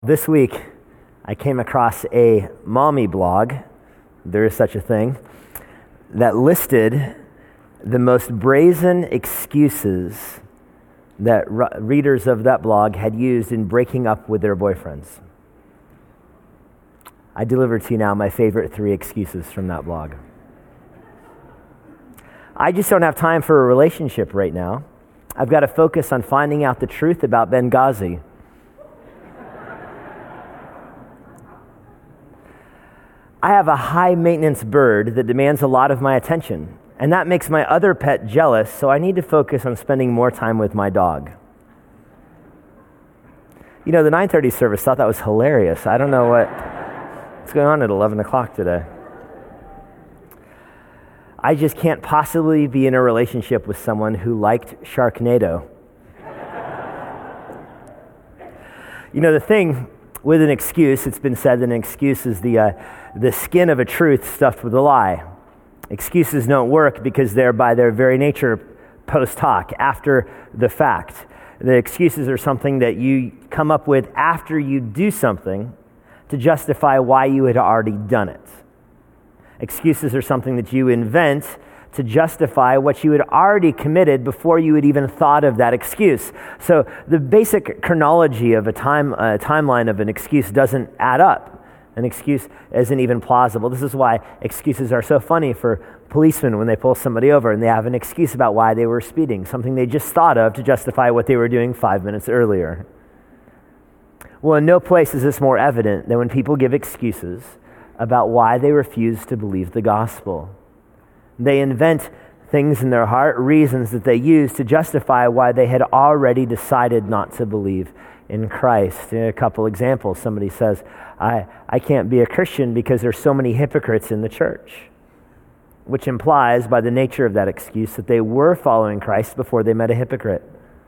This week, I came across a mommy blog, there is such a thing, that listed the most brazen excuses that readers of that blog had used in breaking up with their boyfriends. I deliver to you now my favorite 3 excuses from that blog. I just don't have time for a relationship right now. I've got to focus on finding out the truth about Benghazi. I have a high-maintenance bird that demands a lot of my attention, and that makes my other pet jealous, so I need to focus on spending more time with my dog. You know, the 9:30 service thought that was hilarious. I don't know what's going on at 11 o'clock today. I just can't possibly be in a relationship with someone who liked Sharknado. You know, the thing with an excuse, it's been said that an excuse is the skin of a truth stuffed with a lie. Excuses don't work because they're by their very nature post hoc, after the fact. The excuses are something that you come up with after you do something to justify why you had already done it. Excuses are something that you invent to justify what you had already committed before you had even thought of that excuse. So the basic chronology of a timeline of an excuse doesn't add up. An excuse isn't even plausible. This is why excuses are so funny for policemen when they pull somebody over and they have an excuse about why they were speeding, something they just thought of to justify what they were doing 5 minutes earlier. Well, in no place is this more evident than when people give excuses about why they refuse to believe the gospel. They invent things in their heart, reasons that they use to justify why they had already decided not to believe in Christ. A couple examples. Somebody says, I can't be a Christian because there's so many hypocrites in the church, which implies by the nature of that excuse that they were following Christ before they met a hypocrite.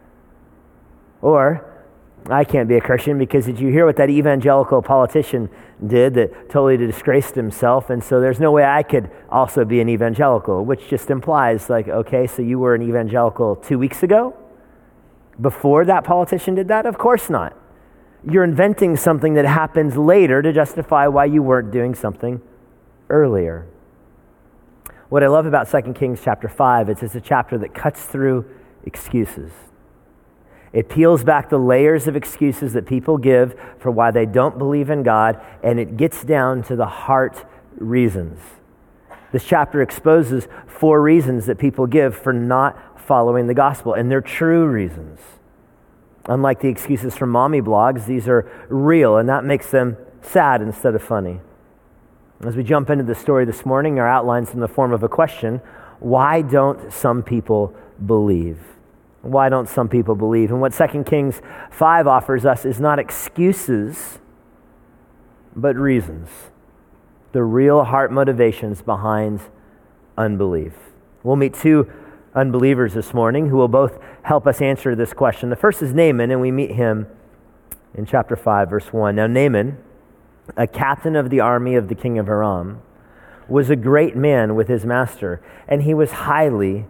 Or, I can't be a Christian because did you hear what that evangelical politician did that totally disgraced himself, and so there's no way I could also be an evangelical, which just implies like, okay, so you were an evangelical 2 weeks ago? Before that politician did that? Of course not. You're inventing something that happens later to justify why you weren't doing something earlier. What I love about 2 Kings chapter 5 is it's a chapter that cuts through excuses. It peels back the layers of excuses that people give for why they don't believe in God, and it gets down to the heart reasons. This chapter exposes 4 reasons that people give for not following the gospel, and they're true reasons. Unlike the excuses from mommy blogs, these are real, and that makes them sad instead of funny. As we jump into the story this morning, our outline's in the form of a question: why don't some people believe? Why don't some people believe? And what 2 Kings 5 offers us is not excuses, but reasons. The real heart motivations behind unbelief. We'll meet 2 unbelievers this morning who will both help us answer this question. The first is Naaman, and we meet him in chapter 5, verse 1. Now Naaman, a captain of the army of the king of Aram, was a great man with his master, and he was highly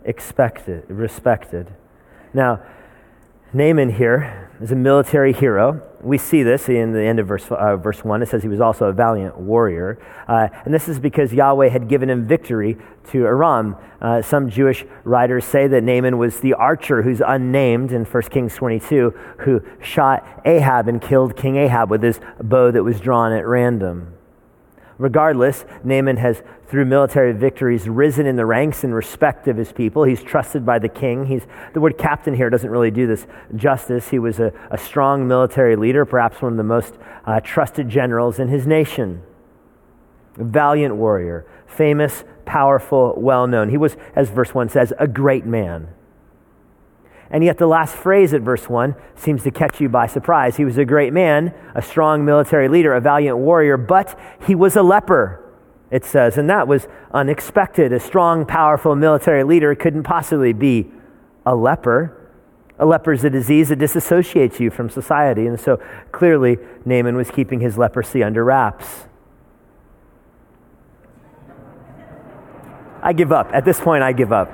respected. Now, Naaman here is a military hero. We see this in the end of verse 1. It says he was also a valiant warrior. And this is because Yahweh had given him victory to Aram. Some Jewish writers say that Naaman was the archer who's unnamed in 1 Kings 22, who shot Ahab and killed King Ahab with his bow that was drawn at random. Regardless, Naaman has, through military victories, risen in the ranks in respect of his people. He's trusted by the king. The word captain here doesn't really do this justice. He was a strong military leader, perhaps one of the most trusted generals in his nation. A valiant warrior, famous, powerful, well-known. He was, as verse 1 says, a great man. And yet the last phrase at verse 1 seems to catch you by surprise. He was a great man, a strong military leader, a valiant warrior, but he was a leper, it says. And that was unexpected. A strong, powerful military leader couldn't possibly be a leper. A leper is a disease that disassociates you from society. And so clearly Naaman was keeping his leprosy under wraps. I give up. At this point, I give up.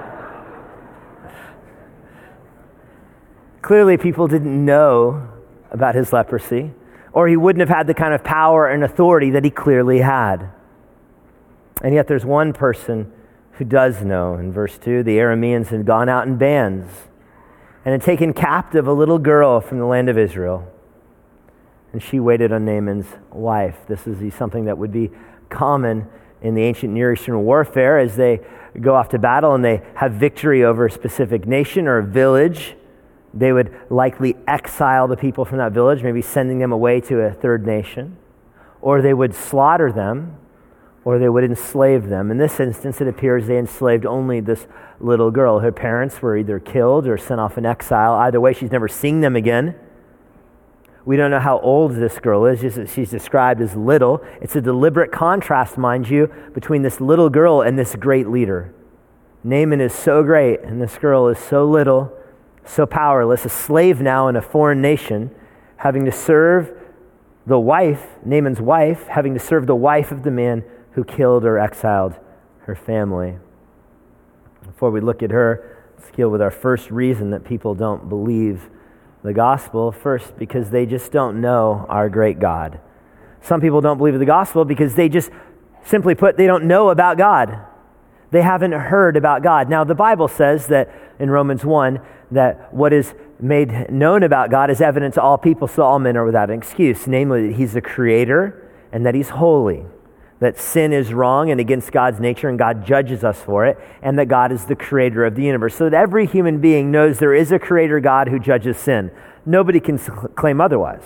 Clearly, people didn't know about his leprosy, or he wouldn't have had the kind of power and authority that he clearly had. And yet there's one person who does know. In verse 2, the Arameans had gone out in bands and had taken captive a little girl from the land of Israel. And she waited on Naaman's wife. This is something that would be common in the ancient Near Eastern warfare as they go off to battle and they have victory over a specific nation or a village. They would likely exile the people from that village, maybe sending them away to a third nation. Or they would slaughter them, or they would enslave them. In this instance, it appears they enslaved only this little girl. Her parents were either killed or sent off in exile. Either way, she's never seen them again. We don't know how old this girl is. She's described as little. It's a deliberate contrast, mind you, between this little girl and this great leader. Naaman is so great, and this girl is so little, so powerless, a slave now in a foreign nation, having to serve the wife, Naaman's wife, having to serve the wife of the man who killed or exiled her family. Before we look at her, let's deal with our first reason that people don't believe the gospel. First, because they just don't know our great God. Some people don't believe the gospel because they just, simply put, they don't know about God. They haven't heard about God. Now, the Bible says that in Romans 1, that what is made known about God is evident to all people, so all men are without an excuse. Namely, that he's the creator and that he's holy. That sin is wrong and against God's nature, and God judges us for it, and that God is the creator of the universe. So that every human being knows there is a creator God who judges sin. Nobody can claim otherwise.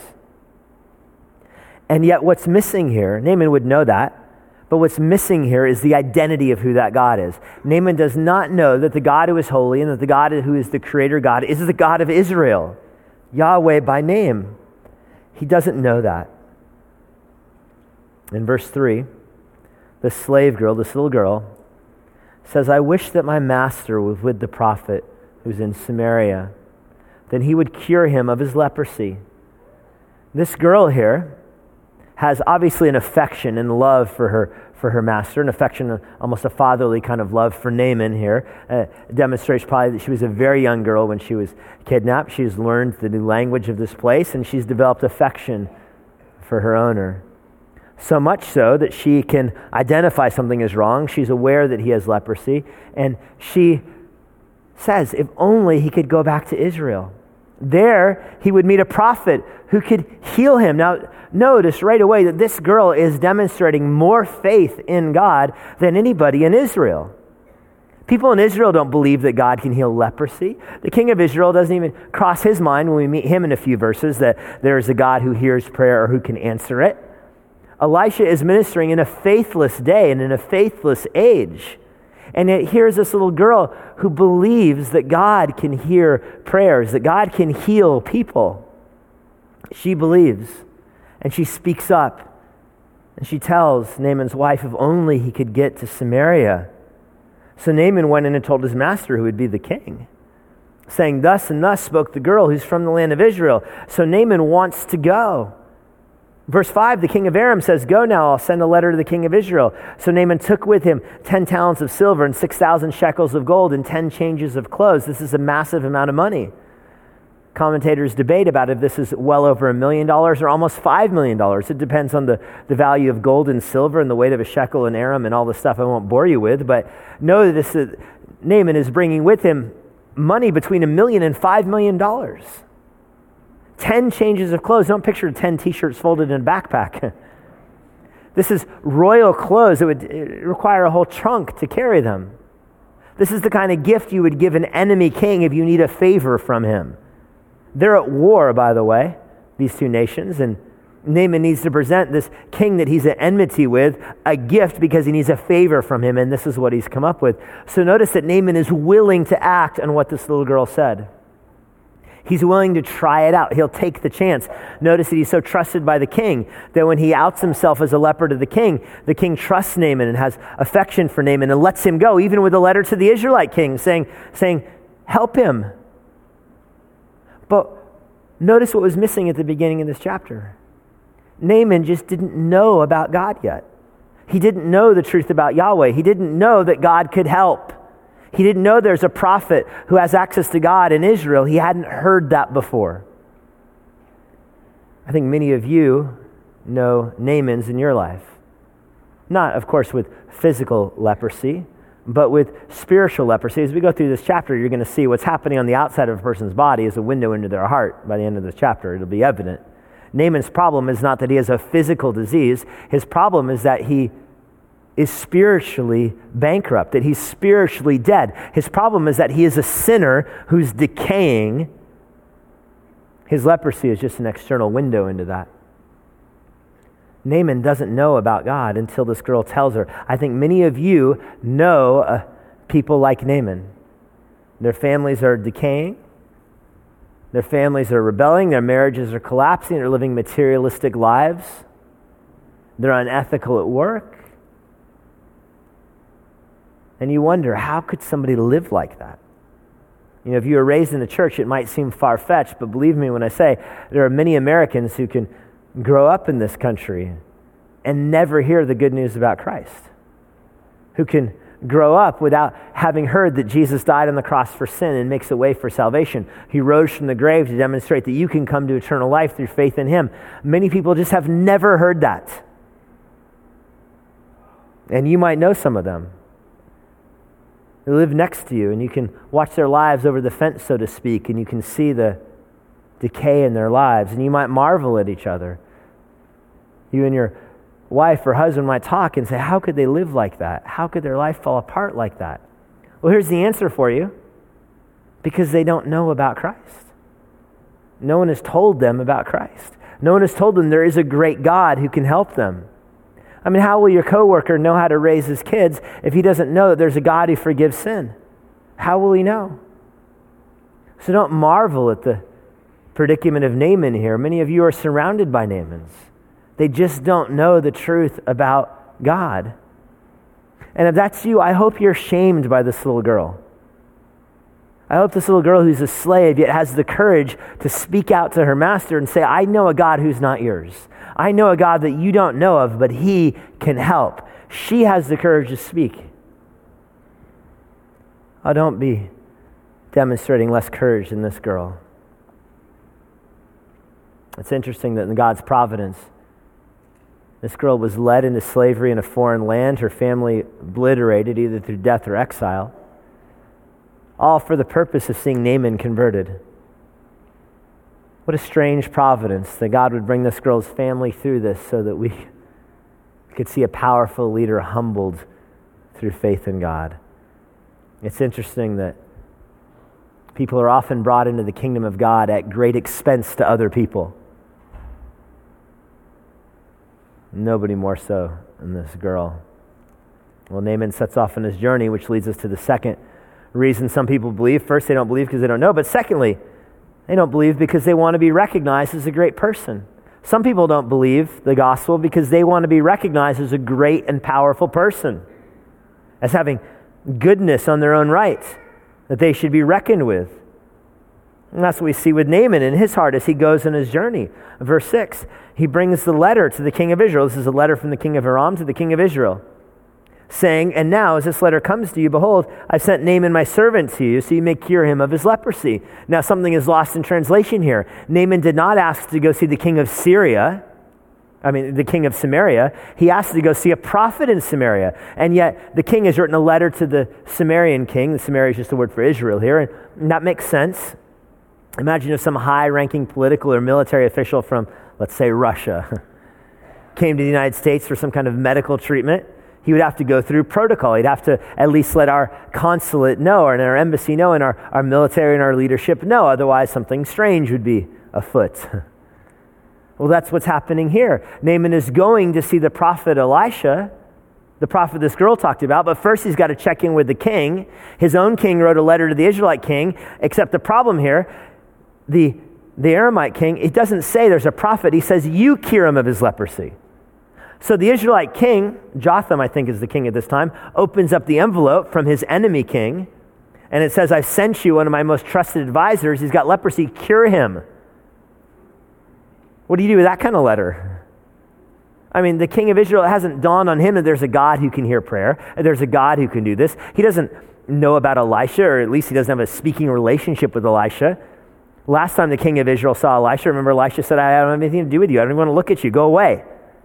And yet what's missing here, Naaman would know that, but what's missing here is the identity of who that God is. Naaman does not know that the God who is holy and that the God who is the creator God is the God of Israel, Yahweh by name. He doesn't know that. In verse 3, the slave girl, this little girl, says, I wish that my master was with the prophet who's in Samaria. Then he would cure him of his leprosy. This girl here has obviously an affection and love for her master, an affection, almost a fatherly kind of love for Naaman here. Demonstrates probably that she was a very young girl when she was kidnapped. She's learned the new language of this place, and she's developed affection for her owner. So much so that she can identify something is wrong. She's aware that he has leprosy. And she says, if only he could go back to Israel. There, he would meet a prophet who could heal him. Now, notice right away that this girl is demonstrating more faith in God than anybody in Israel. People in Israel don't believe that God can heal leprosy. The king of Israel doesn't even cross his mind when we meet him in a few verses that there is a God who hears prayer or who can answer it. Elisha is ministering in a faithless day and in a faithless age. And yet here's this little girl who believes that God can hear prayers, that God can heal people. She believes, and she speaks up, and she tells Naaman's wife if only he could get to Samaria. So Naaman went in and told his master, who would be the king, saying, thus and thus spoke the girl who's from the land of Israel. So Naaman wants to go. Verse 5, the king of Aram says, go now, I'll send a letter to the king of Israel. So Naaman took with him 10 talents of silver and 6,000 shekels of gold and 10 changes of clothes. This is a massive amount of money. Commentators debate about if this is well over $1 million or almost $5 million. It depends on the value of gold and silver and the weight of a shekel in Aram and all the stuff I won't bore you with. But know that Naaman is bringing with him money between $1 million and $5 million. 10 changes of clothes. Don't picture 10 t-shirts folded in a backpack. This is royal clothes. It would require a whole trunk to carry them. This is the kind of gift you would give an enemy king if you need a favor from him. They're at war, by the way, these two nations, and Naaman needs to present this king that he's at enmity with a gift because he needs a favor from him, and this is what he's come up with. So notice that Naaman is willing to act on what this little girl said. He's willing to try it out. He'll take the chance. Notice that he's so trusted by the king that when he outs himself as a leper to the king trusts Naaman and has affection for Naaman and lets him go, even with a letter to the Israelite king saying, help him. But notice what was missing at the beginning of this chapter. Naaman just didn't know about God yet. He didn't know the truth about Yahweh. He didn't know that God could help. He didn't know there's a prophet who has access to God in Israel. He hadn't heard that before. I think many of you know Naamans in your life. Not, of course, with physical leprosy, but with spiritual leprosy. As we go through this chapter, you're going to see what's happening on the outside of a person's body is a window into their heart. By the end of this chapter, it'll be evident. Naaman's problem is not that he has a physical disease. His problem is that he is spiritually bankrupt, that he's spiritually dead. His problem is that he is a sinner who's decaying. His leprosy is just an external window into that. Naaman doesn't know about God until this girl tells her. I think many of you know people like Naaman. Their families are decaying. Their families are rebelling. Their marriages are collapsing. They're living materialistic lives. They're unethical at work. And you wonder, how could somebody live like that? You know, if you were raised in the church, it might seem far-fetched, but believe me when I say there are many Americans who can grow up in this country and never hear the good news about Christ, who can grow up without having heard that Jesus died on the cross for sin and makes a way for salvation. He rose from the grave to demonstrate that you can come to eternal life through faith in him. Many people just have never heard that. And you might know some of them. They live next to you, and you can watch their lives over the fence, so to speak, and you can see the decay in their lives, and you might marvel at each other. You and your wife or husband might talk and say, how could they live like that? How could their life fall apart like that? Well, here's the answer for you. Because they don't know about Christ. No one has told them about Christ. No one has told them there is a great God who can help them. I mean, how will your coworker know how to raise his kids if he doesn't know that there's a God who forgives sin? How will he know? So don't marvel at the predicament of Naaman here. Many of you are surrounded by Naamans. They just don't know the truth about God. And if that's you, I hope you're shamed by this little girl. I hope this little girl who's a slave yet has the courage to speak out to her master and say, I know a God who's not yours. I know a God that you don't know of, but he can help. She has the courage to speak. Oh, don't be demonstrating less courage than this girl. It's interesting that in God's providence, this girl was led into slavery in a foreign land, her family obliterated either through death or exile, all for the purpose of seeing Naaman converted. What a strange providence that God would bring this girl's family through this so that we could see a powerful leader humbled through faith in God. It's interesting that people are often brought into the kingdom of God at great expense to other people. Nobody more so than this girl. Well, Naaman sets off on his journey, which leads us to the second reason some people believe. First, they don't believe because they don't know, but secondly, they don't believe because they want to be recognized as a great person. Some people don't believe the gospel because they want to be recognized as a great and powerful person, as having goodness on their own right, that they should be reckoned with. And that's what we see with Naaman in his heart as he goes on his journey. Verse 6, he brings the letter to the king of Israel. This is a letter from the king of Aram to the king of Israel, saying, and now as this letter comes to you, behold, I've sent Naaman my servant to you, so you may cure him of his leprosy. Now something is lost in translation here. Naaman did not ask to go see the king of the king of Samaria. He asked to go see a prophet in Samaria. And yet the king has written a letter to the Samarian king. The Samaria is just a word for Israel here. And that makes sense. Imagine if some high-ranking political or military official from, let's say, Russia came to the United States for some kind of medical treatment. He would have to go through protocol. He'd have to at least let our consulate know, and our embassy know, and our military and our leadership know. Otherwise, something strange would be afoot. Well, that's what's happening here. Naaman is going to see the prophet Elisha, the prophet this girl talked about, but first he's got to check in with the king. His own king wrote a letter to the Israelite king, except the problem here, the Aramite king, it doesn't say there's a prophet. He says, you cure him of his leprosy. So the Israelite king, Jotham, I think is the king at this time, opens up the envelope from his enemy king, and it says, I've sent you one of my most trusted advisors. He's got leprosy. Cure him. What do you do with that kind of letter? I mean, the king of Israel, it hasn't dawned on him that there's a God who can hear prayer, and there's a God who can do this. He doesn't know about Elisha, or at least he doesn't have a speaking relationship with Elisha. Last time the king of Israel saw Elisha, remember Elisha said, I don't have anything to do with you. I don't even want to look at you. Go away.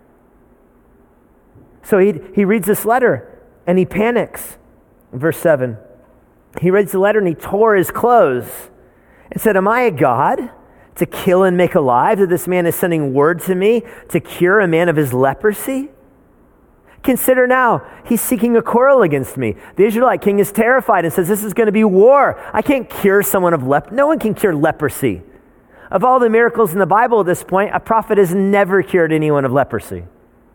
So he reads this letter and he panics. In verse 7, he reads the letter and he tore his clothes and said, am I a God to kill and make alive, that this man is sending word to me to cure a man of his leprosy? Consider now, he's seeking a quarrel against me. The Israelite king is terrified and says, this is going to be war. I can't cure someone of leprosy. No one can cure leprosy. Of all the miracles in the Bible at this point, a prophet has never cured anyone of leprosy.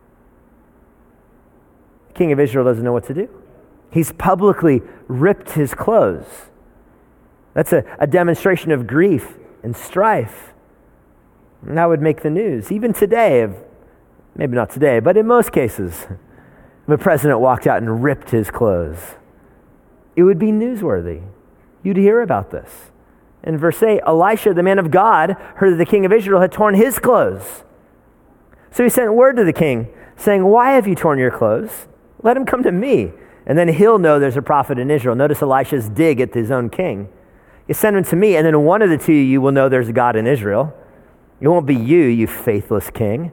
The king of Israel doesn't know what to do. He's publicly ripped his clothes. That's a demonstration of grief and strife. And that would make the news. Even today, maybe not today, but in most cases, if a president walked out and ripped his clothes, it would be newsworthy. You'd hear about this. In verse 8, Elisha, the man of God, heard that the king of Israel had torn his clothes. So he sent word to the king, saying, why have you torn your clothes? Let him come to me, and then he'll know there's a prophet in Israel. Notice Elisha's dig at his own king. You send him to me, and then one of the two of you will know there's a God in Israel. It won't be you faithless king.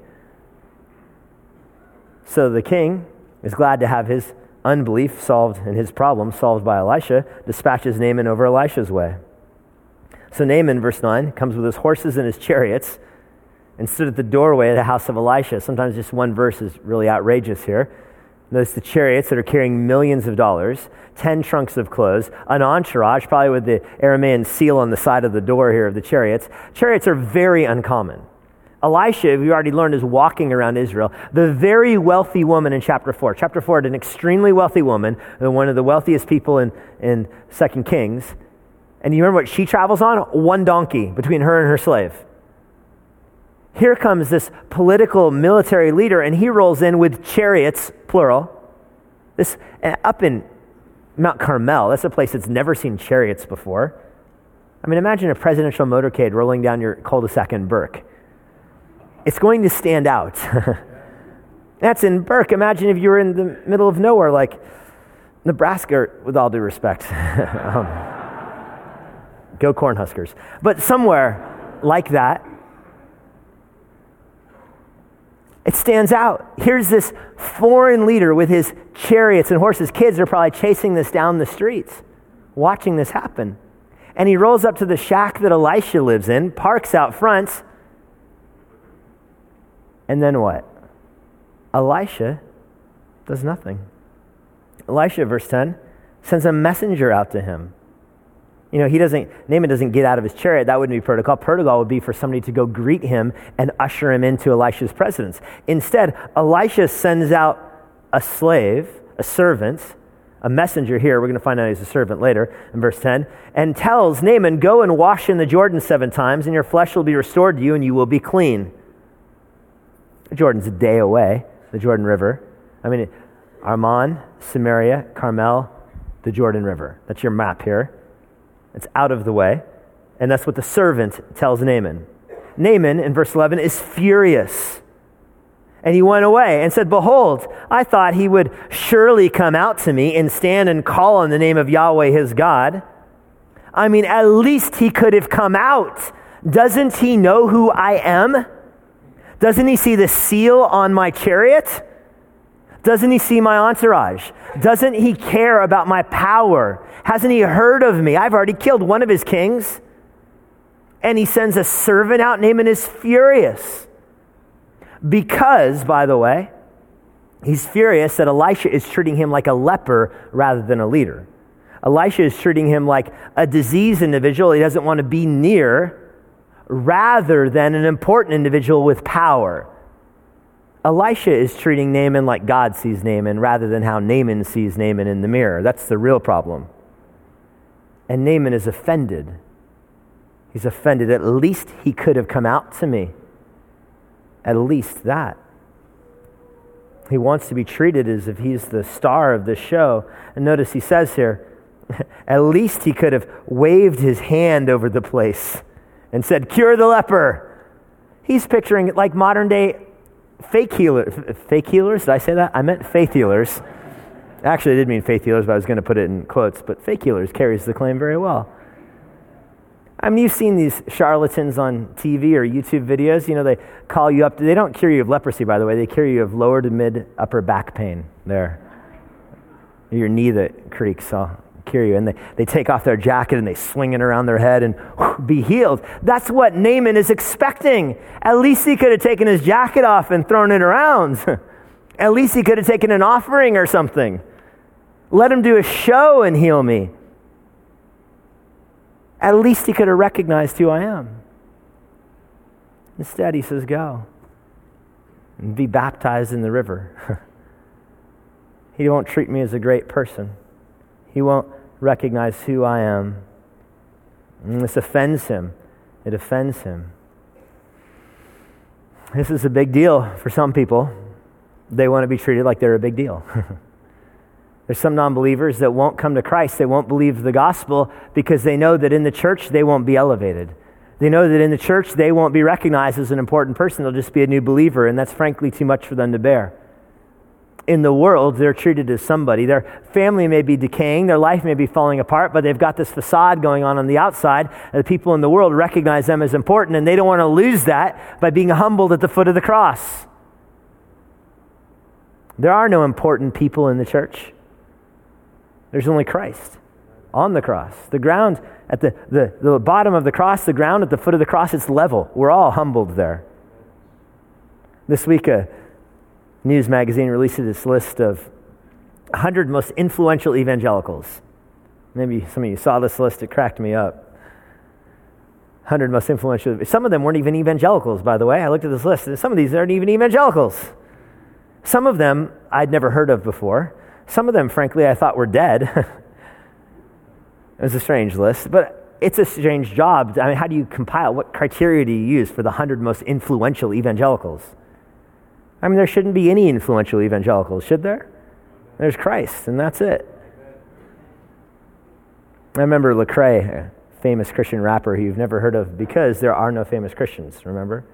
So the king is glad to have his unbelief solved and his problem solved by Elisha, dispatches Naaman over Elisha's way. So Naaman, verse 9, comes with his horses and his chariots and stood at the doorway of the house of Elisha. Sometimes just one verse is really outrageous here. Notice the chariots that are carrying millions of dollars, 10 trunks of clothes, an entourage, probably with the Aramean seal on the side of the door here of the chariots. Chariots are very uncommon. Elisha, we already learned, is walking around Israel. The very wealthy woman in chapter 4. Chapter 4 had an extremely wealthy woman, one of the wealthiest people in 2 Kings. And you remember what she travels on? One donkey between her and her slave. Here comes this political military leader, and he rolls in with chariots, plural. This up in Mount Carmel, that's a place that's never seen chariots before. I mean, imagine a presidential motorcade rolling down your cul-de-sac in Burke. It's going to stand out. That's in Burke. Imagine if you were in the middle of nowhere like Nebraska, with all due respect. Go Cornhuskers. But somewhere like that, it stands out. Here's this foreign leader with his chariots and horses. Kids are probably chasing this down the streets, watching this happen. And he rolls up to the shack that Elisha lives in, parks out front. And then what? Elisha does nothing. Elisha, verse 10, sends a messenger out to him. You know, Naaman doesn't get out of his chariot. That wouldn't be protocol. Protocol would be for somebody to go greet him and usher him into Elisha's presence. Instead, Elisha sends out a slave, a servant, a messenger here. We're going to find out he's a servant later in verse 10, and tells Naaman, go and wash in the Jordan 7 times, and your flesh will be restored to you, and you will be clean. The Jordan's a day away, the Jordan River. I mean, Arman, Samaria, Carmel, the Jordan River. That's your map here. It's out of the way. And that's what the servant tells Naaman. Naaman, in verse 11, is furious. And he went away and said, behold, I thought he would surely come out to me and stand and call on the name of Yahweh his God. I mean, at least he could have come out. Doesn't he know who I am? Doesn't he see the seal on my chariot? Doesn't he see my entourage? Doesn't he care about my power? Hasn't he heard of me? I've already killed one of his kings. And he sends a servant out. Naaman is furious. Because, by the way, he's furious that Elisha is treating him like a leper rather than a leader. Elisha is treating him like a diseased individual he doesn't want to be near, rather than an important individual with power. Elisha is treating Naaman like God sees Naaman rather than how Naaman sees Naaman in the mirror. That's the real problem. And Naaman is offended. He's offended. At least he could have come out to me. At least that. He wants to be treated as if he's the star of the show. And notice he says here, at least he could have waved his hand over the place and said, cure the leper. He's picturing it like modern day fake healers. Fake healers? Did I say that? I meant faith healers. Actually, I did mean faith healers, but I was going to put it in quotes. But fake healers carries the claim very well. I mean, you've seen these charlatans on TV or YouTube videos. They call you up. They don't cure you of leprosy, by the way. They cure you of lower to mid upper back pain there. Your knee that creaks, I'll cure you. And they take off their jacket and they swing it around their head and be healed. That's what Naaman is expecting. At least he could have taken his jacket off and thrown it around. At least he could have taken an offering or something. Let him do a show and heal me. At least he could have recognized who I am. Instead, he says, go and be baptized in the river. He won't treat me as a great person. He won't recognize who I am. And this offends him. It offends him. This is a big deal for some people. They want to be treated like they're a big deal. There's some non-believers that won't come to Christ. They won't believe the gospel because they know that in the church they won't be elevated. They know that in the church they won't be recognized as an important person. They'll just be a new believer, and that's frankly too much for them to bear. In the world, they're treated as somebody. Their family may be decaying, their life may be falling apart, but they've got this facade going on the outside. The people in the world recognize them as important, and they don't want to lose that by being humbled at the foot of the cross. There are no important people in the church. There's only Christ on the cross. The ground at the bottom of the cross, the ground at the foot of the cross, it's level. We're all humbled there. This week, a news magazine released this list of 100 most influential evangelicals. Maybe some of you saw this list. It cracked me up. 100 most influential. Some of them weren't even evangelicals, by the way. I looked at this list, and some of these aren't even evangelicals. Some of them I'd never heard of before. Some of them, frankly, I thought were dead. It was a strange list, but it's a strange job. I mean, how do you compile? What criteria do you use for the 100 most influential evangelicals? I mean, there shouldn't be any influential evangelicals, should there? There's Christ, and that's it. I remember Lecrae, a famous Christian rapper who you've never heard of because there are no famous Christians, remember?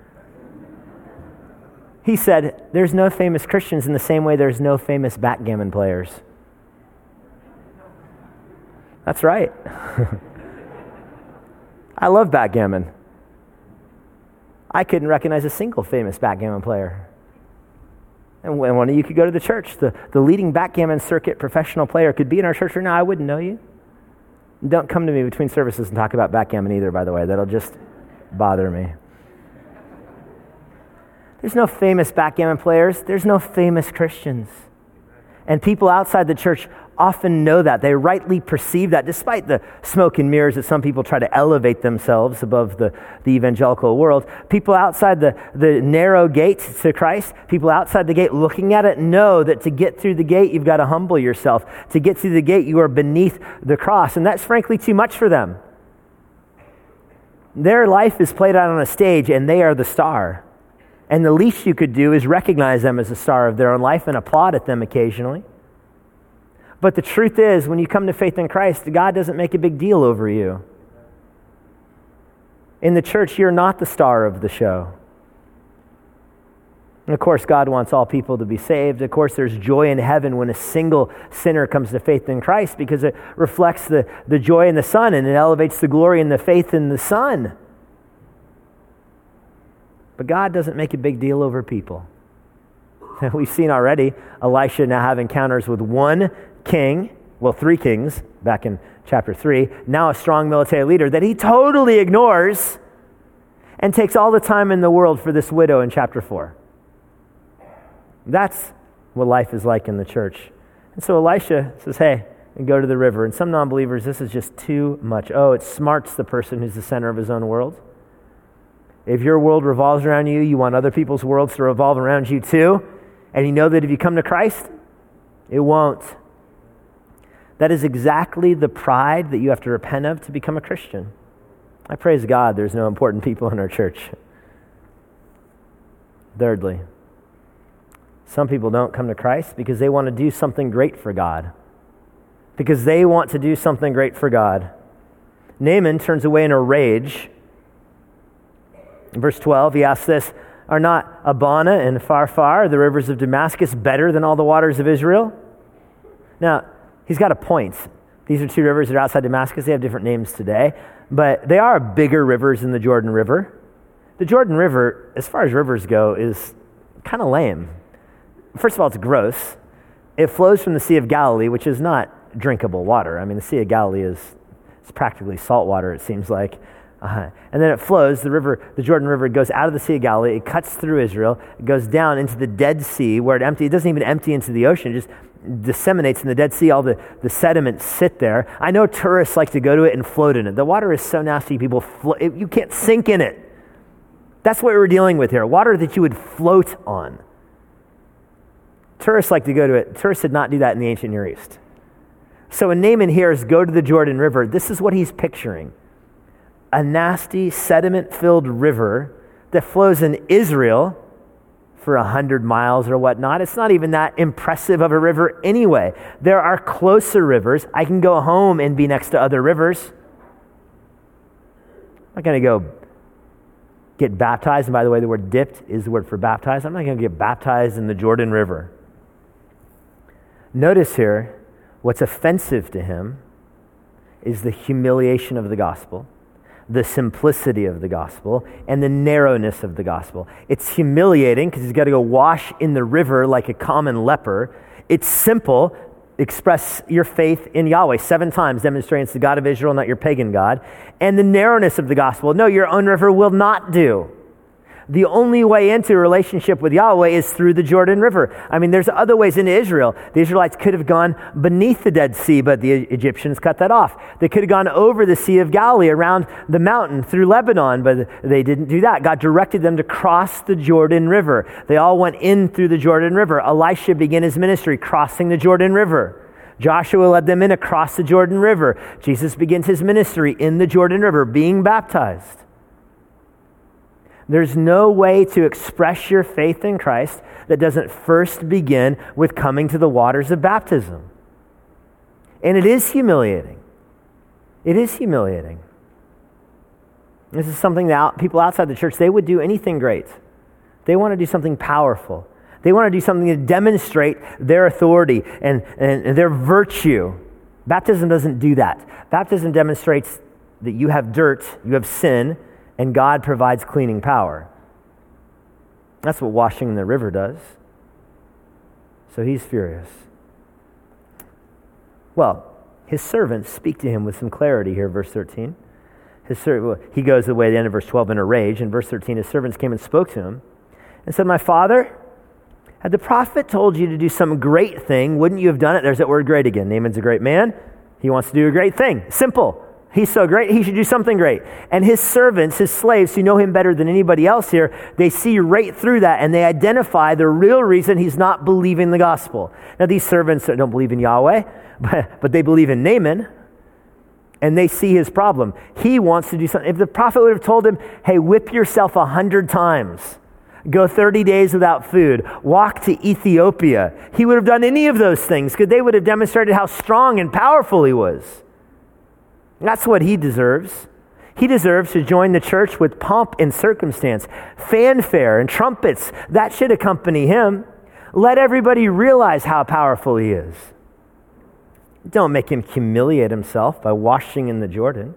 He said, there's no famous Christians in the same way there's no famous backgammon players. That's right. I love backgammon. I couldn't recognize a single famous backgammon player. And one of you could go to the church. The leading backgammon circuit professional player could be in our church right now. I wouldn't know you. Don't come to me between services and talk about backgammon either, by the way. That'll just bother me. There's no famous backgammon players. There's no famous Christians. And people outside the church often know that. They rightly perceive that, despite the smoke and mirrors that some people try to elevate themselves above the evangelical world. People outside the narrow gate to Christ, people outside the gate looking at it, know that to get through the gate, you've got to humble yourself. To get through the gate, you are beneath the cross. And that's frankly too much for them. Their life is played out on a stage, and they are the star. And the least you could do is recognize them as the star of their own life and applaud at them occasionally. But the truth is, when you come to faith in Christ, God doesn't make a big deal over you. In the church, you're not the star of the show. And of course, God wants all people to be saved. Of course, there's joy in heaven when a single sinner comes to faith in Christ because it reflects the joy in the Son and it elevates the glory and the faith in the Son. But God doesn't make a big deal over people. We've seen already Elisha now have encounters with one king, well, 3 kings back in chapter 3, now a strong military leader that he totally ignores and takes all the time in the world for this widow in chapter 4. That's what life is like in the church. And so Elisha says, hey, and go to the river. And some non-believers, this is just too much. Oh, it smarts the person who's the center of his own world. If your world revolves around you, you want other people's worlds to revolve around you too. And you know that if you come to Christ, it won't. That is exactly the pride that you have to repent of to become a Christian. I praise God there's no important people in our church. Thirdly, some people don't come to Christ because they want to do something great for God. Because they want to do something great for God. Naaman turns away in a rage. In verse 12, he asks this, are not Abana and Pharpar, the rivers of Damascus, better than all the waters of Israel? Now, he's got a point. These are 2 rivers that are outside Damascus. They have different names today. but they are bigger rivers than the Jordan River. The Jordan River, as far as rivers go, is kind of lame. First of all, it's gross. It flows from the Sea of Galilee, which is not drinkable water. I mean, the Sea of Galilee it's practically salt water, it seems like. And then it flows, the Jordan River goes out of the Sea of Galilee, it cuts through Israel, it goes down into the Dead Sea, where it doesn't even empty into the ocean, it just disseminates in the Dead Sea. All the sediments sit there. I know tourists like to go to it and float in it. The water is so nasty, people you can't sink in it. That's what we're dealing with here, water that you would float on. Tourists like to go to it. Tourists did not do that in the ancient Near East. So when Naaman hears, go to the Jordan River, this is what he's picturing. A nasty, sediment-filled river that flows in Israel for 100 miles or whatnot. It's not even that impressive of a river anyway. There are closer rivers. I can go home and be next to other rivers. I'm not going to go get baptized. And by the way, the word dipped is the word for baptized. I'm not going to get baptized in the Jordan River. Notice here, what's offensive to him is the humiliation of the gospel, the simplicity of the gospel, and the narrowness of the gospel. It's humiliating because he's got to go wash in the river like a common leper. It's simple. Express your faith in Yahweh 7 times, demonstrating it's the God of Israel, not your pagan God. And the narrowness of the gospel. No, your own river will not do. The only way into a relationship with Yahweh is through the Jordan River. I mean, there's other ways into Israel. The Israelites could have gone beneath the Dead Sea, but the Egyptians cut that off. They could have gone over the Sea of Galilee, around the mountain, through Lebanon, but they didn't do that. God directed them to cross the Jordan River. They all went in through the Jordan River. Elisha began his ministry crossing the Jordan River. Joshua led them in across the Jordan River. Jesus begins his ministry in the Jordan River, being baptized. There's no way to express your faith in Christ that doesn't first begin with coming to the waters of baptism. And it is humiliating. It is humiliating. This is something that people outside the church, they would do anything great. They want to do something powerful. They want to do something to demonstrate their authority and their virtue. Baptism doesn't do that. Baptism demonstrates that you have dirt, you have sin, and God provides cleaning power. That's what washing in the river does. So he's furious. Well, his servants speak to him with some clarity here, verse 13. He goes away at the end of verse 12 in a rage. In verse 13, his servants came and spoke to him and said, "My father, had the prophet told you to do some great thing, wouldn't you have done it?" There's that word great again. Naaman's a great man. He wants to do a great thing. Simple. He's so great, he should do something great. And his servants, his slaves, who know him better than anybody else here, they see right through that and they identify the real reason he's not believing the gospel. Now, these servants don't believe in Yahweh, but they believe in Naaman, and they see his problem. He wants to do something. If the prophet would have told him, hey, whip yourself 100 times, go 30 days without food, walk to Ethiopia, he would have done any of those things because they would have demonstrated how strong and powerful he was. That's what he deserves. He deserves to join the church with pomp and circumstance, fanfare and trumpets. That should accompany him. Let everybody realize how powerful he is. Don't make him humiliate himself by washing in the Jordan.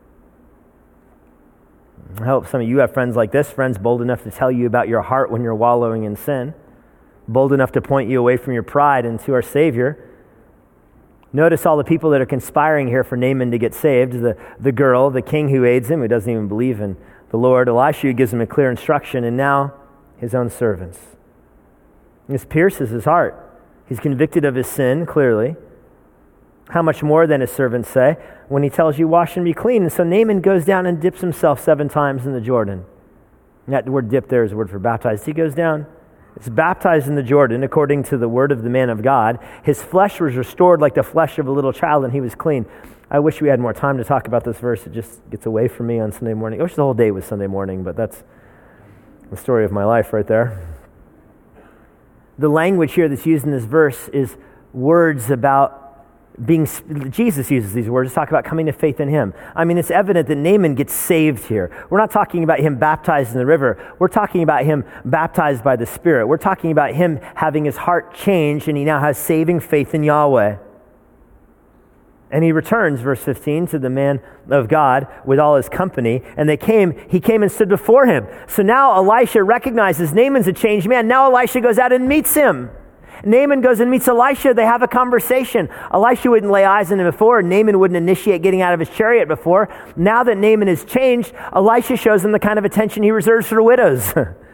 I hope some of you have friends like this, friends bold enough to tell you about your heart when you're wallowing in sin, bold enough to point you away from your pride and to our Savior. Notice all the people that are conspiring here for Naaman to get saved. The girl, the king who aids him, who doesn't even believe in the Lord. Elisha, who gives him a clear instruction. And now his own servants. This pierces his heart. He's convicted of his sin, clearly. How much more than his servants say when he tells you, wash and be clean. And so Naaman goes down and dips himself 7 times in the Jordan. And that word dip there is a word for baptized. He goes down. It's baptized in the Jordan according to the word of the man of God. His flesh was restored like the flesh of a little child, and he was clean. I wish we had more time to talk about this verse. It just gets away from me on Sunday morning. I wish the whole day was Sunday morning, but that's the story of my life right there. The language here that's used in this verse is words about Jesus uses these words to talk about coming to faith in him. I mean, it's evident that Naaman gets saved here. We're not talking about him baptized in the river. We're talking about him baptized by the Spirit. We're talking about him having his heart changed and he now has saving faith in Yahweh. And he returns, verse 15, to the man of God with all his company. And he came and stood before him. So now Elisha recognizes Naaman's a changed man. Now Elisha goes out and meets him. Naaman goes and meets Elisha. They have a conversation. Elisha wouldn't lay eyes on him before. Naaman wouldn't initiate getting out of his chariot before. Now that Naaman has changed, Elisha shows him the kind of attention he reserves for widows.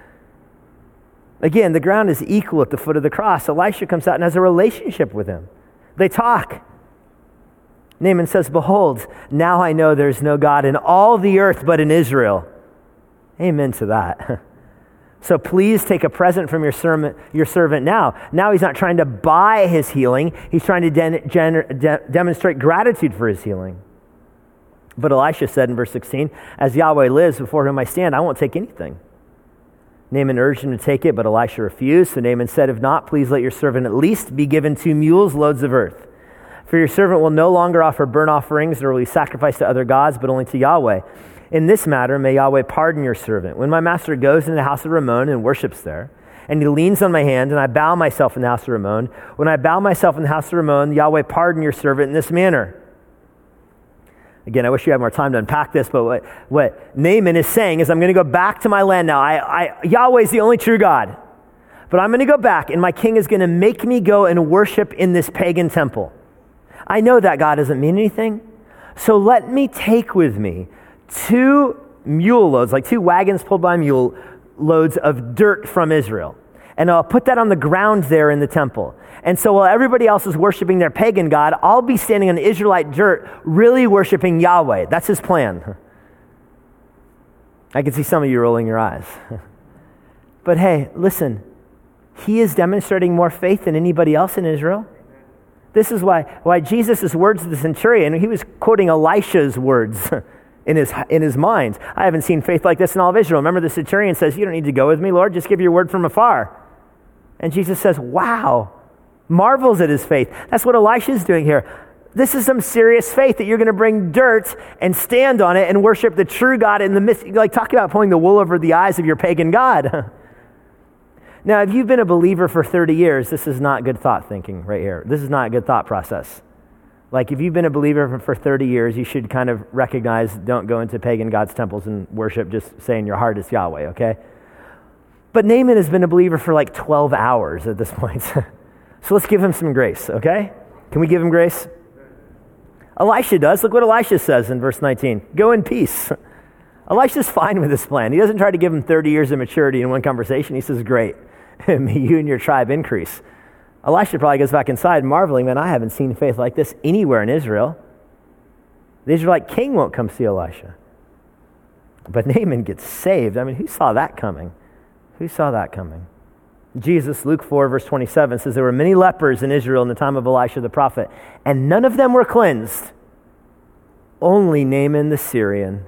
Again, the ground is equal at the foot of the cross. Elisha comes out and has a relationship with him. They talk. Naaman says, behold, now I know there's no God in all the earth but in Israel. Amen to that. So please take a present from your servant now. Now he's not trying to buy his healing. He's trying to demonstrate gratitude for his healing. But Elisha said in verse 16, as Yahweh lives before whom I stand, I won't take anything. Naaman urged him to take it, but Elisha refused. So Naaman said, if not, please let your servant at least be given 2 mules loads of earth. For your servant will no longer offer burnt offerings or will he sacrifice to other gods, but only to Yahweh. In this matter, may Yahweh pardon your servant. When my master goes into the house of Rimmon and worships there, and he leans on my hand, and I bow myself in the house of Rimmon, when I bow myself in the house of Rimmon, Yahweh pardon your servant in this manner. Again, I wish you had more time to unpack this, but what Naaman is saying is, I'm going to go back to my land now. Yahweh is the only true God. But I'm going to go back, and my king is going to make me go and worship in this pagan temple. I know that God doesn't mean anything. So let me take with me 2 mule loads, like 2 wagons pulled by mule loads of dirt from Israel. And I'll put that on the ground there in the temple. And so while everybody else is worshiping their pagan god, I'll be standing on the Israelite dirt, really worshiping Yahweh. That's his plan. I can see some of you rolling your eyes. But hey, listen, he is demonstrating more faith than anybody else in Israel. This is why Jesus' words to the centurion, he was quoting Elisha's words in his mind. I haven't seen faith like this in all of Israel. Remember, the centurion says, you don't need to go with me, Lord, just give your word from afar. And Jesus says, wow, marvels at his faith. That's what Elisha is doing here. This is some serious faith that you're going to bring dirt and stand on it and worship the true God in the midst. Like, talk about pulling the wool over the eyes of your pagan God. Now, if you've been a believer for 30 years, this is not good thought thinking right here. This is not a good thought process. Like, if you've been a believer for 30 years, you should kind of recognize, don't go into pagan gods' temples and worship, just say in your heart it's Yahweh, okay? But Naaman has been a believer for like 12 hours at this point. So let's give him some grace, okay? Can we give him grace? Elisha does. Look what Elisha says in verse 19. Go in peace. Elisha's fine with this plan. He doesn't try to give him 30 years of maturity in one conversation. He says, great. May you and your tribe increase. Elisha probably goes back inside marveling, man, I haven't seen faith like this anywhere in Israel. The Israelite king won't come see Elisha. But Naaman gets saved. I mean, who saw that coming? Who saw that coming? Jesus, Luke 4, verse 27, says there were many lepers in Israel in the time of Elisha the prophet, and none of them were cleansed. Only Naaman the Syrian.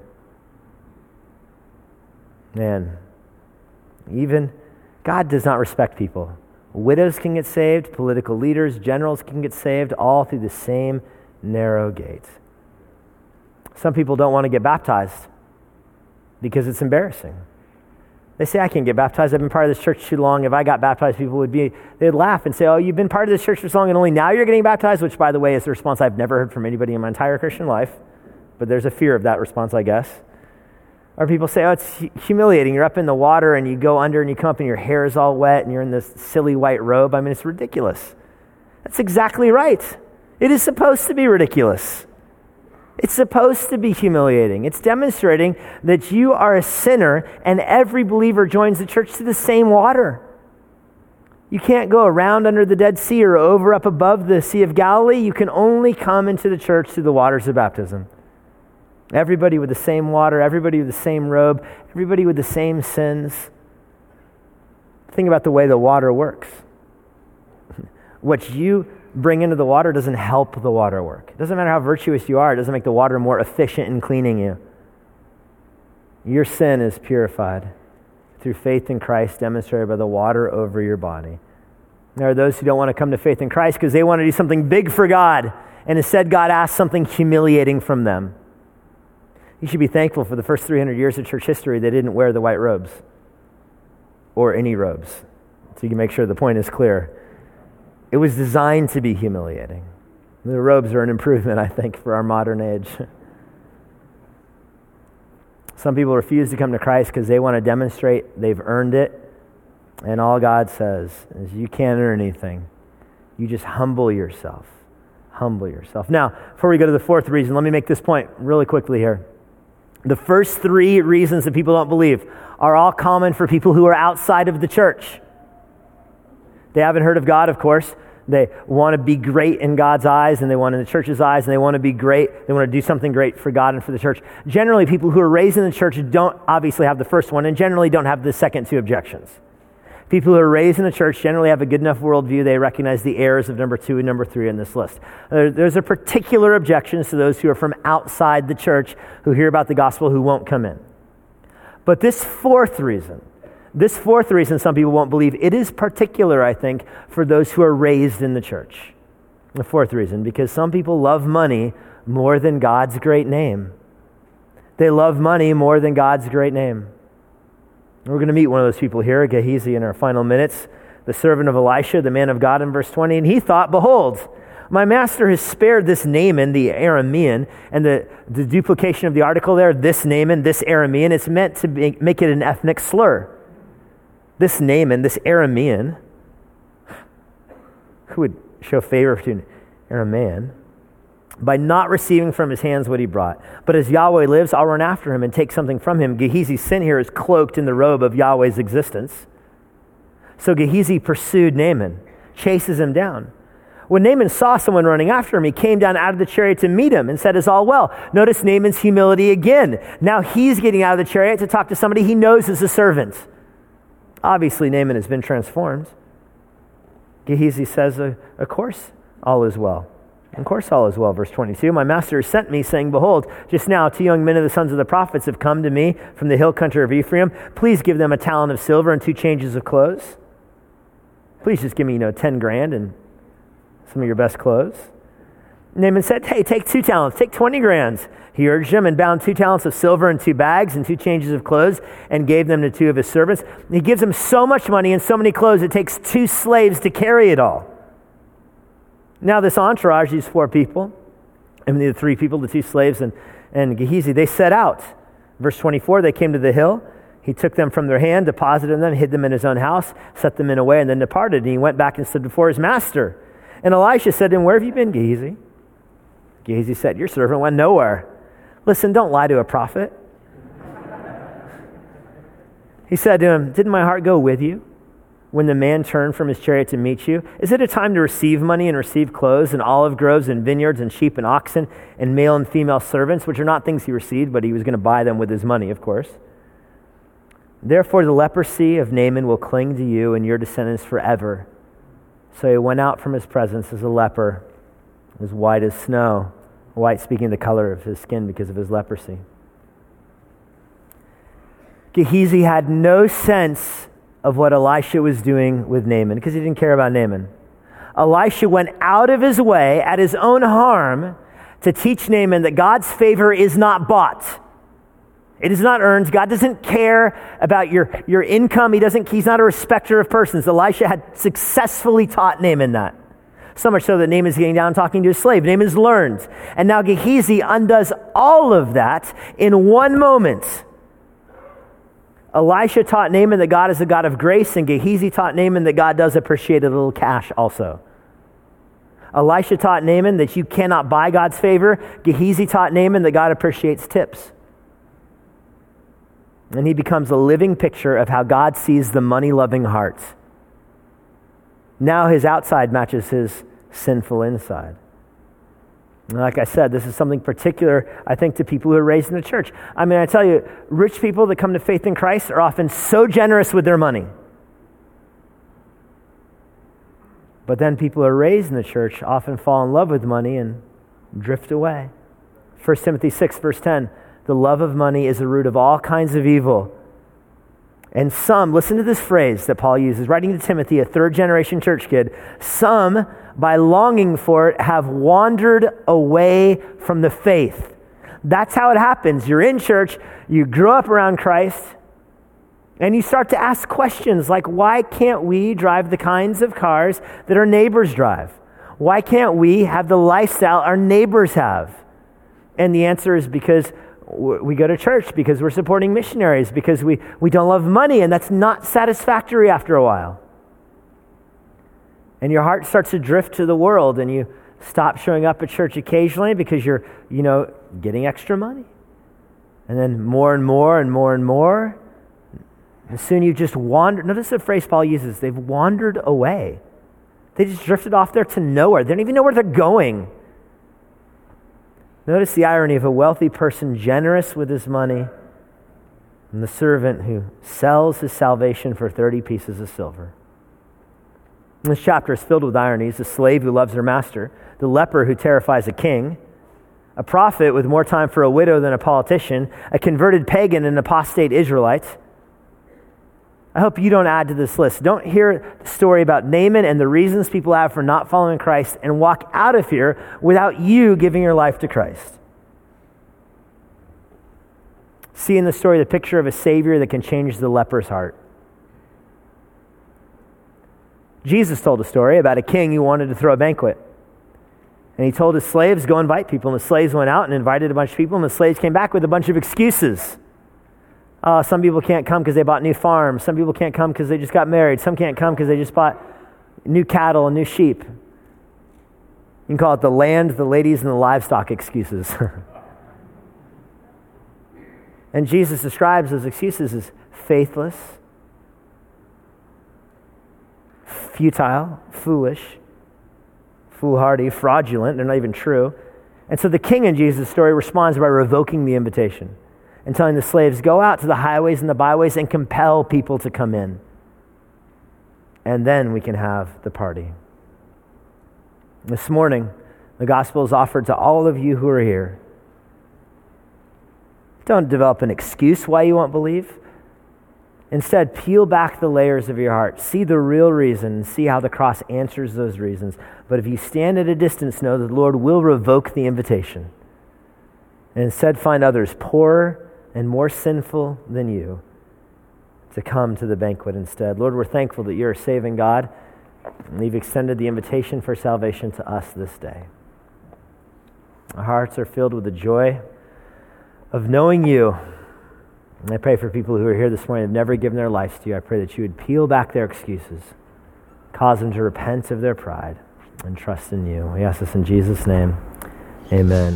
Man, even God does not respect people. Widows can get saved, political leaders, generals can get saved, all through the same narrow gate. Some people don't want to get baptized because it's embarrassing. They say, I can't get baptized. I've been part of this church too long. If I got baptized, they'd laugh and say, oh, you've been part of this church for so long and only now you're getting baptized, which, by the way, is a response I've never heard from anybody in my entire Christian life. But there's a fear of that response, I guess. Or people say, oh, it's humiliating. You're up in the water and you go under and you come up and your hair is all wet and you're in this silly white robe. I mean, it's ridiculous. That's exactly right. It is supposed to be ridiculous. It's supposed to be humiliating. It's demonstrating that you are a sinner and every believer joins the church to the same water. You can't go around under the Dead Sea or over up above the Sea of Galilee. You can only come into the church through the waters of baptism. Everybody with the same water, everybody with the same robe, everybody with the same sins. Think about the way the water works. What you bring into the water doesn't help the water work. It doesn't matter how virtuous you are. It doesn't make the water more efficient in cleaning you. Your sin is purified through faith in Christ demonstrated by the water over your body. There are those who don't want to come to faith in Christ because they want to do something big for God, and instead God asks something humiliating from them. You should be thankful for the first 300 years of church history they didn't wear the white robes or any robes. So you can make sure the point is clear. It was designed to be humiliating. The robes are an improvement, I think, for our modern age. Some people refuse to come to Christ because they want to demonstrate they've earned it. And all God says is you can't earn anything. You just humble yourself. Humble yourself. Now, before we go to the fourth reason, let me make this point really quickly here. The first three reasons that people don't believe are all common for people who are outside of the church. They haven't heard of God, of course. They want to be great in God's eyes, and they want in the church's eyes, and they want to be great. They want to do something great for God and for the church. Generally, people who are raised in the church don't obviously have the first one, and generally don't have the second two objections. People who are raised in the church generally have a good enough worldview. They recognize the errors of number 2 and number 3 in this list. There's a particular objections to those who are from outside the church, who hear about the gospel, who won't come in. But this fourth reason some people won't believe, it is particular, I think, for those who are raised in the church. The fourth reason, because some people love money more than God's great name. They love money more than God's great name. We're going to meet one of those people here, Gehazi, in our final minutes, the servant of Elisha, the man of God, in verse 20. And he thought, behold, my master has spared this Naaman, the Aramean, and the duplication of the article there, this Naaman, this Aramean, it's meant to make it an ethnic slur. This Naaman, this Aramean, who would show favor to an Aramean, by not receiving from his hands what he brought. But as Yahweh lives, I'll run after him and take something from him. Gehazi's sin here is cloaked in the robe of Yahweh's existence. So Gehazi pursued Naaman, chases him down. When Naaman saw someone running after him, he came down out of the chariot to meet him and said, "Is all well?" Notice Naaman's humility again. Now he's getting out of the chariot to talk to somebody he knows is a servant. Obviously, Naaman has been transformed. Gehazi says, of course, all is well. Of course, all is well. Verse 22, my master sent me, saying, behold, just now 2 young men of the sons of the prophets have come to me from the hill country of Ephraim. Please give them a talent of silver and 2 changes of clothes. Please just give me, 10 grand and some of your best clothes. Naaman said, hey, take 2 talents, take 20 grand. He urged him and bound 2 talents of silver in 2 bags and 2 changes of clothes and gave them to 2 of his servants. He gives him so much money and so many clothes, it takes 2 slaves to carry it all. Now this entourage, these 4 people, the 3 people, the 2 slaves and Gehazi, they set out. Verse 24, they came to the hill. He took them from their hand, deposited them, hid them in his own house, set them in a way, and then departed. And he went back and stood before his master. And Elisha said to him, where have you been, Gehazi? Gehazi said, your servant went nowhere. Listen, don't lie to a prophet. He said to him, didn't my heart go with you when the man turned from his chariot to meet you? Is it a time to receive money and receive clothes and olive groves and vineyards and sheep and oxen and male and female servants, which are not things he received, but he was going to buy them with his money, of course. Therefore the leprosy of Naaman will cling to you and your descendants forever. So he went out from his presence as a leper, as white as snow, white speaking the color of his skin because of his leprosy. Gehazi had no sense of what Elisha was doing with Naaman because he didn't care about Naaman. Elisha went out of his way at his own harm to teach Naaman that God's favor is not bought. It is not earned. God doesn't care about your income. He's not a respecter of persons. Elisha had successfully taught Naaman that. So much so that Naaman's getting down and talking to his slave. Naaman's learned. And now Gehazi undoes all of that in one moment. Elisha taught Naaman that God is a God of grace, and Gehazi taught Naaman that God does appreciate a little cash also. Elisha taught Naaman that you cannot buy God's favor. Gehazi taught Naaman that God appreciates tips. And he becomes a living picture of how God sees the money-loving heart. Now his outside matches his sinful inside. And like I said, this is something particular, I think, to people who are raised in the church. I mean, I tell you, rich people that come to faith in Christ are often so generous with their money. But then people who are raised in the church often fall in love with money and drift away. 1 Timothy 6, verse 10, the love of money is the root of all kinds of evil. And some, listen to this phrase that Paul uses, writing to Timothy, a 3rd-generation church kid, some, by longing for it, have wandered away from the faith. That's how it happens. You're in church, you grow up around Christ, and you start to ask questions like, why can't we drive the kinds of cars that our neighbors drive? Why can't we have the lifestyle our neighbors have? And the answer is because we go to church, because we're supporting missionaries, because we don't love money, and that's not satisfactory after a while. And your heart starts to drift to the world, and you stop showing up at church occasionally because you're, getting extra money. And then more and more and more and more. And soon you just wander. Notice the phrase Paul uses, they've wandered away. They just drifted off there to nowhere. They don't even know where they're going. Notice the irony of a wealthy person generous with his money and the servant who sells his salvation for 30 pieces of silver. This chapter is filled with ironies. The slave who loves their master, the leper who terrifies a king, a prophet with more time for a widow than a politician, a converted pagan and apostate Israelite. I hope you don't add to this list. Don't hear the story about Naaman and the reasons people have for not following Christ and walk out of here without you giving your life to Christ. See in the story the picture of a Savior that can change the leper's heart. Jesus told a story about a king who wanted to throw a banquet. And he told his slaves, go invite people. And the slaves went out and invited a bunch of people. And the slaves came back with a bunch of excuses. Some people can't come because they bought new farms. Some people can't come because they just got married. Some can't come because they just bought new cattle and new sheep. You can call it the land, the ladies, and the livestock excuses. And Jesus describes those excuses as faithless, futile, foolish, foolhardy, fraudulent. They're not even true. And so the king in Jesus' story responds by revoking the invitation and telling the slaves, go out to the highways and the byways and compel people to come in. And then we can have the party. This morning, the gospel is offered to all of you who are here. Don't develop an excuse why you won't believe. Instead, peel back the layers of your heart. See the real reason and see how the cross answers those reasons. But if you stand at a distance, know that the Lord will revoke the invitation. And instead find others poorer and more sinful than you to come to the banquet instead. Lord, we're thankful that you're a saving God, and you've extended the invitation for salvation to us this day. Our hearts are filled with the joy of knowing you. And I pray for people who are here this morning and have never given their lives to you. I pray that you would peel back their excuses, cause them to repent of their pride, and trust in you. We ask this in Jesus' name. Amen.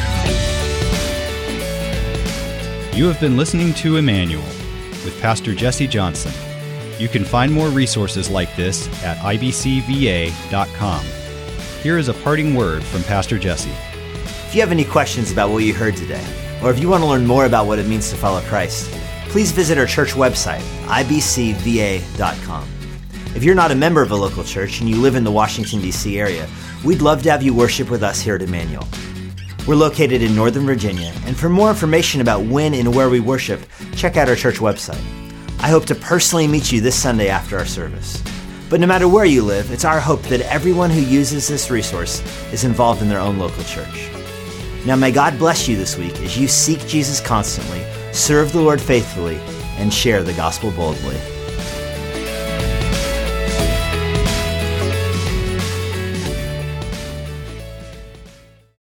You have been listening to Emmanuel with Pastor Jesse Johnson. You can find more resources like this at ibcva.com. Here is a parting word from Pastor Jesse. If you have any questions about what you heard today, or if you want to learn more about what it means to follow Christ, please visit our church website, ibcva.com. If you're not a member of a local church and you live in the Washington, D.C. area, we'd love to have you worship with us here at Emmanuel. We're located in Northern Virginia, and for more information about when and where we worship, check out our church website. I hope to personally meet you this Sunday after our service. But no matter where you live, it's our hope that everyone who uses this resource is involved in their own local church. Now may God bless you this week as you seek Jesus constantly, serve the Lord faithfully, and share the gospel boldly.